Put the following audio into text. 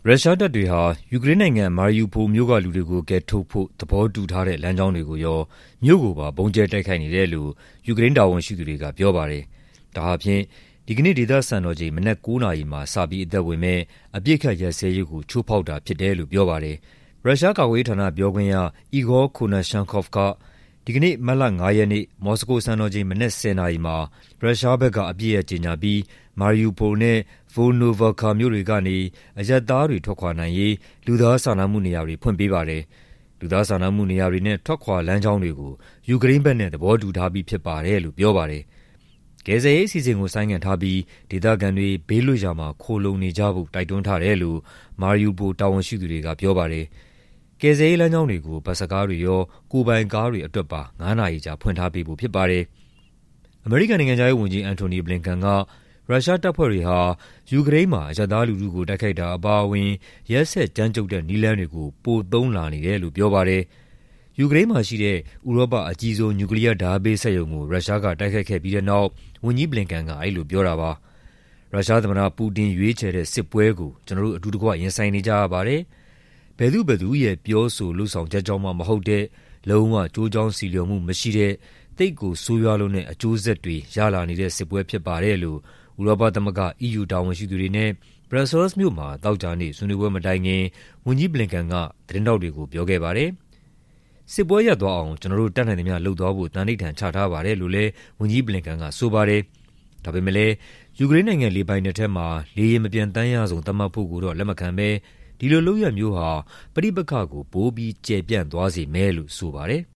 ရုရှားတပ်တွေဟာယူကရိန်းနိုင်ငံမာရီယူပိုလ်မြို့ကလူတွေကိုကယ်ထုတ်ဖို့သဘောတူထားတဲ့လမ်းကြောင်းတွေကိုရောမြို့ကိုပါဗုံးကြဲတိုက်ခိုက်နေတယ်လို့ယူကရိန်းတာဝန်ရှိသူတွေကပြောပါတယ်။ဒါဟာဖြင့်ဒီကနေ့ဒေသစံတော်ချိန်မနက်9:00 နာရီမှာစပြီးအသက်ဝင်မဲ့အပြစ်ခတ်ရပ်စဲရေးကိုချိုးဖောက်တာဖြစ်တယ်လို့ပြောပါတယ်။ရုရှားကာကွယ်ရေးဌာနပြောခွင့်ရ Igor Konashenkov ကဒီကနေ့မတ်လ9 ရက်နေ့မော်စကိုစံတော်ချိန်မနက်10:00 နာရီမှာရုရှားဘက်ကအပြစ်ရကြေညာပြီးမာရီယူပိုလ်နဲ့ Volnovakha မြို့တွေကနေအရပ်သားတွေထွက်ခွာနိုင်ရေးလူသားစာနာမှုနေရာတွေဖွင့်ပေးပါတယ်။လူသားစာနာမှုနေရာတွေနဲ့ထွက်ခွာလမ်းကြောင်းတွေကိုယူကရိန်းဘက်နဲ့သဘောတူထားပြီးဖြစ်ပါတယ်လို့ပြောပါတယ်။ကယ်ဆယ်ရေးအစီအစဉ်ကိုဆိုင်းငံ့ထားပြီးဒေသခံတွေဘေးလွတ်ရာမှာခိုလှုံနေကြဖို့တိုက်တွန်းထားတယ်လို့မာရီယူပိုလ်တာဝန်ရှိသူတွေကပြောပါတယ်။ကယ်ဆယ်ရေးလမ်းကြောင်းတွေကိုဘတ်စ်ကားတွေရောကိုယ်ပိုင်ကားတွေအတွက်ပါ9 နာရီကြာဖွင့်ထားပေးဖို့ဖြစ်ပါတယ်။အမေရိကန်နိုင်ငံခြားရေးဝန်ကြီးအန်တိုနီဘလင်ကန်ကရုရှားတပ်ဖွဲ့တွေဟာယူကရိန်းမှာအရပ်သားလူထုကိုတိုက်ခိုက်တာအပါအဝင်ရက်စက်ကြမ်းကြုတ်တဲ့နည်းလမ်းတွေကိုပိုသုံးလာနေတယ်လို့ပြောပါတယ်။ယူကရိန်းမှာရှိတဲ့ဥရောပအကြီးဆုံးနျူကလ িয়ার ဓာတ်ဘေးစက်ရုံကိုရုရှားကတိုက်ခိုက်ခဲ့ပြီးတဲ့နောက်ဝန်ကြီးဘလင်ကန်ကအဲဒီလိုပြောတာပါ။ရုရှားသမ္မတပူတင်ရွေးချယ်တဲ့စစ်ပွဲကိုကျွန်တော်တို့အတူတကွရင်ဆိုင်နေကြရပါတယ်။ဘယ်သူရဲ့ပြောဆိုလုပ်ဆောင်ချက်ကြောင့်မှမဟုတ်တဲ့လုံးဝကြိုးကြောင်းစီလျော်မှုမရှိတဲ့သိပ်ကိုဆိုးရွားလွန်းတဲ့အကျိုးဆက်တွေရလာနေတဲ့စစ်ပွဲဖြစ်ပါတယ်လို့ဥရောပသမဂ္ဂ EU တာဝန်ရှိသူတွေနဲ့ဘရပ်ဆဲလ်စ်မြို့မှာသောကြာနေ့ဆွေးနွေးပွဲမတိုင်ခင်ဝန်ကြီးဘလင်ကန်ကသတင်းထောက်တွေကိုပြောခဲ့ပါတယ်။စစ်ပွဲရပ်သွားအောင်ကျွန်တော်တို့တတ်နိုင်သမျှလုပ်သွားဖို့သန္နိဋ္ဌာန်ချထားပါတယ်လို့လည်းဝန်ကြီးဘလင်ကန်ကဆိုပါတယ်။ဒါပေမဲ့လည်းယူကရိန်းနိုင်ငံလေပိုင်နက်ထဲမှာလေယာဉ်မပျံသန်းရဆုံးသတ်မှတ်ဖို့ကိုတော့လက်မခံဘဲဒီလိုလုပ်ရပ်မျိုးဟာပဋိပက္ခကိုပိုပြီးကျယ်ပြန့်သွားစေမယ်လို့ဆိုပါတယ်။